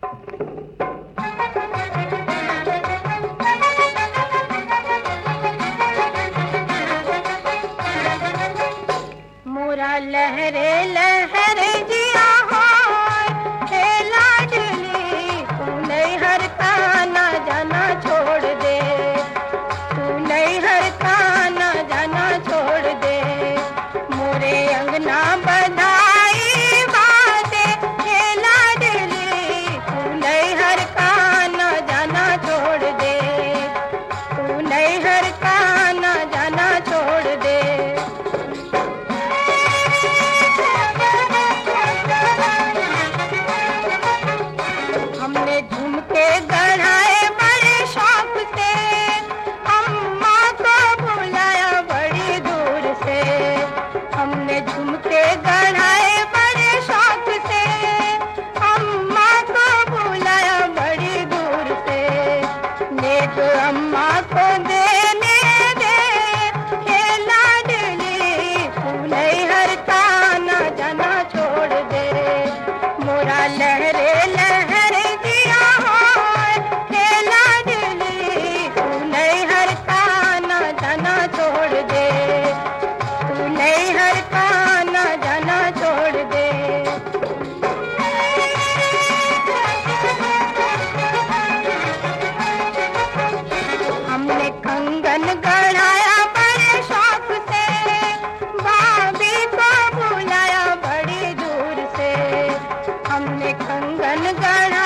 मोरा लहरे लहरे जिया हो हे लाडली, तू नैहर का ना जाना छोड़ दे, तू नैहर का ना जाना छोड़ दे। मोरे अंगना बधाई बाते हे लाडली, तू नैहर का ना जाना छोड़ दे, तू नैहर का ना जाना छोड़ दे। हमने झुमके गढ़ाए बड़े शौक से, अम्मा को बुलाया बड़ी दूर से। हमने झुमके गढ़ाए बड़े शौक से, अम्मा को बुलाया बड़ी दूर से। नेक अम्मा को देने दे हे लाडली, तू नैहर का ना जाना छोड़ दे। मोरा लहरे लहरे जिया हो हे लाडली, तू नैहर का ना जाना छोड़ दे, तू नैहर का ना जाना छोड़ दे। हमने कंगन गढ़ाया बड़े शौक से, भाभी को बुलाया बड़ी दूर से। हमने कंगन गढ़ा